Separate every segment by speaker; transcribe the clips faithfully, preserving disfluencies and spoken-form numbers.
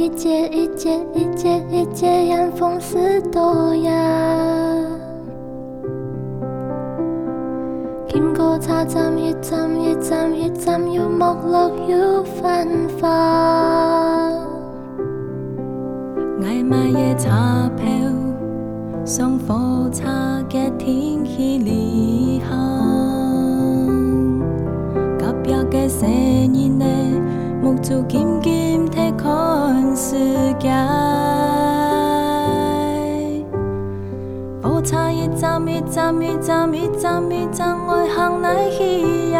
Speaker 1: 一节一节一节一节阳风似豆芽，經過茶站一站一站一站要木落要繁華，
Speaker 2: 捱買夜茶票上火車嘅天氣離合，隔壁嘅聲音呢目睭緊緊睇看世界，火車一站一站一站一站一站我行來去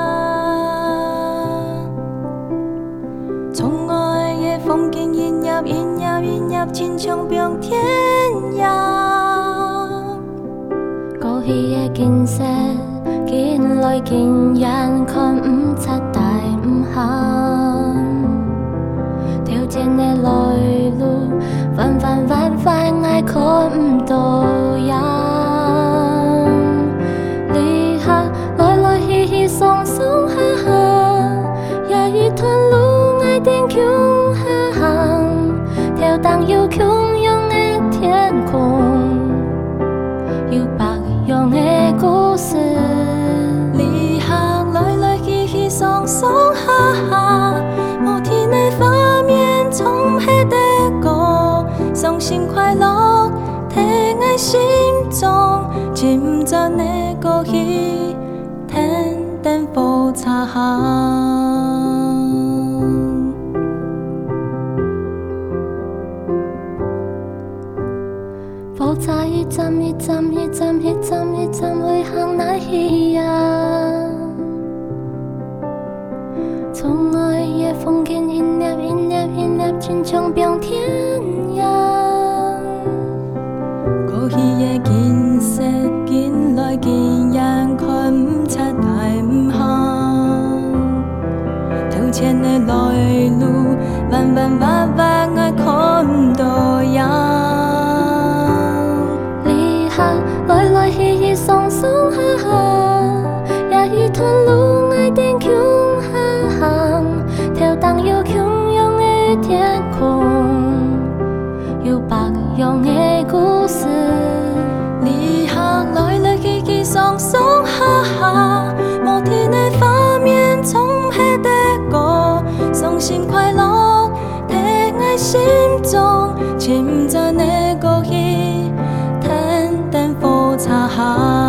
Speaker 2: 呀，從愛嘅風景引入引入引入千重變天涯，
Speaker 1: 過去嘅景色見來見人看唔出大唔行，條前嘅來路反反反反我看唔到人，離合來來去去鬆鬆下下，也一段路我定窮下行，條當有洶湧嘅天空，有白羊嘅故事，
Speaker 2: 離合來來去去鬆鬆下下，無天嘅畫面從黑的歌，傷心快樂喺我心中，漸漸嘅過去，淡淡火車行。
Speaker 1: 火車一站一站一站一站一站會行哪去呀？從愛嘅風景引入引入引入千重變天涯，
Speaker 2: 過去嘅景色見來見人看唔出大唔行，頭前嘅來路彎彎彎彎我看唔到人，
Speaker 1: 來來去去鬆鬆下下，也一段路我定窮下行，條當有洶湧嘅天空，有白羊嘅故事，
Speaker 2: 離合來來去去鬆鬆下下，無天嘅畫面從黑的歌，傷心快樂喺我心中，漸漸嘅過去，火車行，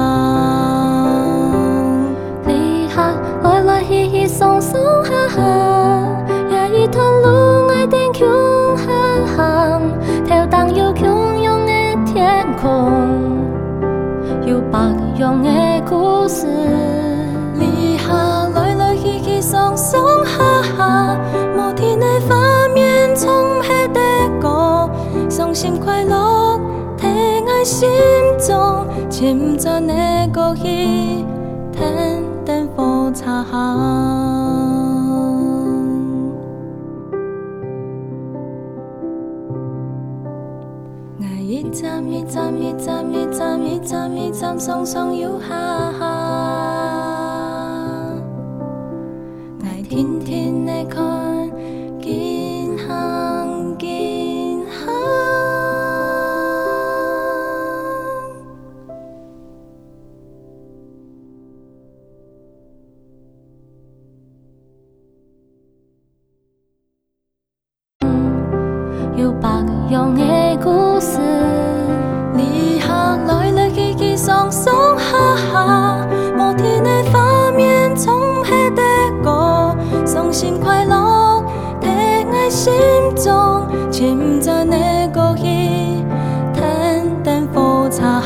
Speaker 1: 離合來來去去鬆鬆下下，也一段路我定窮下行，條當有洶湧嘅天空，有白羊嘅故事，
Speaker 2: 離合來來去去鬆鬆下下，無天嘅畫面從黑的歌，傷心快樂喺我心中，漸漸嘅過去，淡淡火車行。我一站一站一站一站一站一站鬆鬆又下下，我天天嘅看見行見行。
Speaker 1: 有白羊嘅故事，
Speaker 2: 離合來來去去鬆鬆下下，無天嘅畫面從黑的歌，傷心快樂喺我心中，漸漸嘅過去，淡淡火車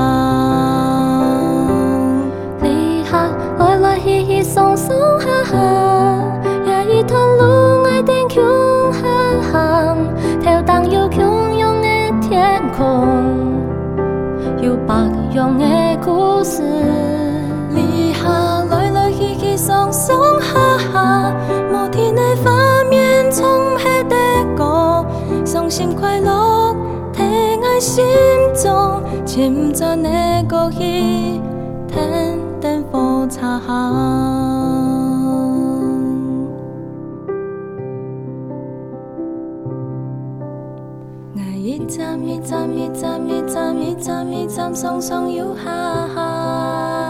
Speaker 2: 行，
Speaker 1: 離合來來去去鬆鬆下下，也一段路我定窮下行，條當有洶湧嘅天空，有白羊嘅故事，
Speaker 2: 離合來來去去鬆鬆下下，無天嘅畫面從黑的歌，傷心快樂喺我心中，漸漸嘅過去，淡淡火車行。 一站一站一站一站一站一站，松松又哈哈。